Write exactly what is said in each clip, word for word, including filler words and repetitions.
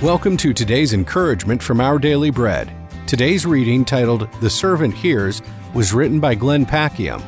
Welcome to today's encouragement from Our Daily Bread. Today's reading, titled The Servant Hears, was written by Glenn Packiam.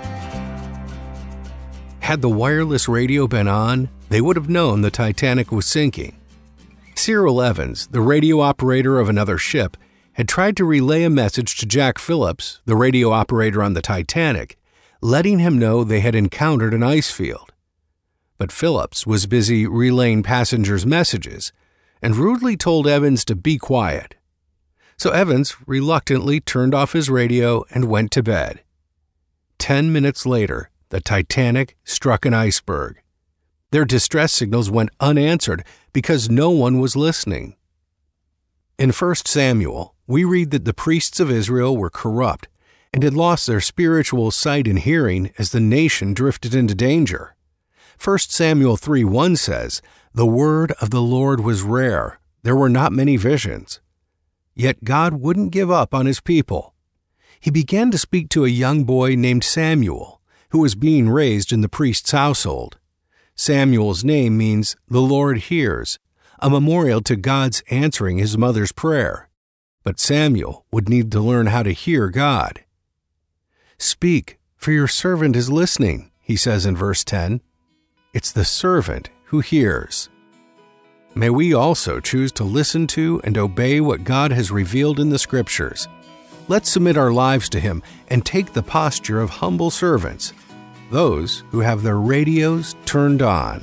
Had the wireless radio been on, they would have known the Titanic was sinking. Cyril Evans, the radio operator of another ship, had tried to relay a message to Jack Phillips, the radio operator on the Titanic, letting him know they had encountered an ice field. But Phillips was busy relaying passengers' messages and rudely told Evans to be quiet. So Evans reluctantly turned off his radio and went to bed. Ten minutes later, the Titanic struck an iceberg. Their distress signals went unanswered because no one was listening. In First Samuel, we read that the priests of Israel were corrupt and had lost their spiritual sight and hearing as the nation drifted into danger. First Samuel three one says, "The word of the Lord was rare. There were not many visions." Yet God wouldn't give up on his people. He began to speak to a young boy named Samuel, who was being raised in the priest's household. Samuel's name means "the Lord hears," a memorial to God's answering his mother's prayer. But Samuel would need to learn how to hear God. "Speak, for your servant is listening," he says in verse ten. It's the servant who hears. May we also choose to listen to and obey what God has revealed in the Scriptures. Let's submit our lives to Him and take the posture of humble servants, those who have their radios turned on.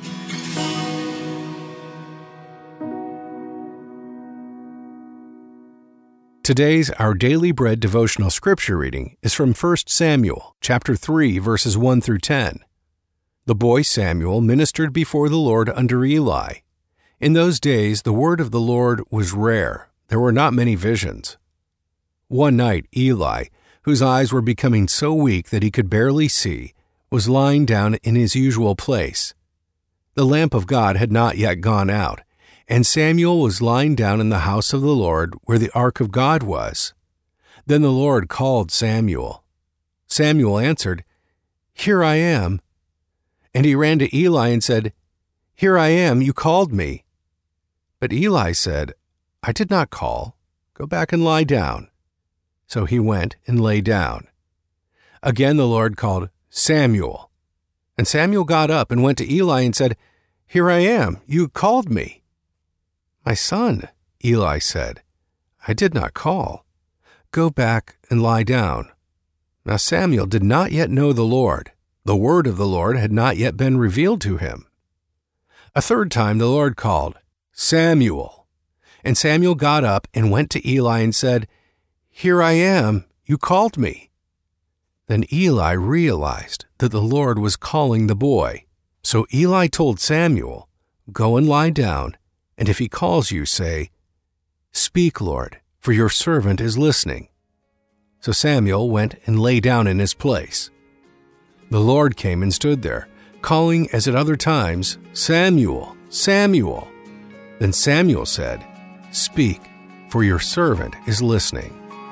Today's Our Daily Bread devotional scripture reading is from First Samuel, chapter three, verses one through ten. The boy Samuel ministered before the Lord under Eli. In those days, the word of the Lord was rare. There were not many visions. One night, Eli, whose eyes were becoming so weak that he could barely see, was lying down in his usual place. The lamp of God had not yet gone out, and Samuel was lying down in the house of the Lord where the ark of God was. Then the Lord called Samuel. Samuel answered, "Here I am." And he ran to Eli and said, "Here I am, you called me." But Eli said, "I did not call. Go back and lie down." So he went and lay down. Again the Lord called, "Samuel." And Samuel got up and went to Eli and said, "Here I am, you called me." "My son," Eli said, "I did not call. Go back and lie down." Now Samuel did not yet know the Lord. The word of the Lord had not yet been revealed to him. A third time the Lord called, "Samuel." And Samuel got up and went to Eli and said, "Here I am, you called me." Then Eli realized that the Lord was calling the boy. So Eli told Samuel, "Go and lie down, and if he calls you, say, 'Speak, Lord, for your servant is listening.'" So Samuel went and lay down in his place. The Lord came and stood there, calling as at other times, "Samuel, Samuel." Then Samuel said, "Speak, for your servant is listening."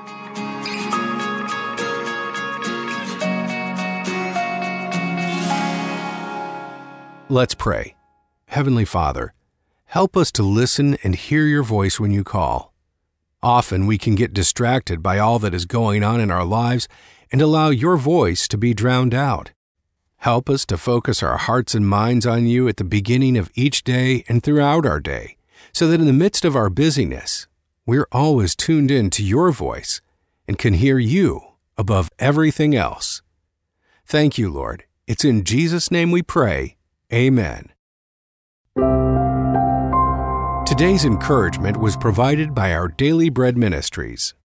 Let's pray. Heavenly Father, help us to listen and hear your voice when you call. Often we can get distracted by all that is going on in our lives and allow your voice to be drowned out. Help us to focus our hearts and minds on you at the beginning of each day and throughout our day, so that in the midst of our busyness, we're always tuned in to your voice and can hear you above everything else. Thank you, Lord. It's in Jesus' name we pray. Amen. Today's encouragement was provided by Our Daily Bread Ministries.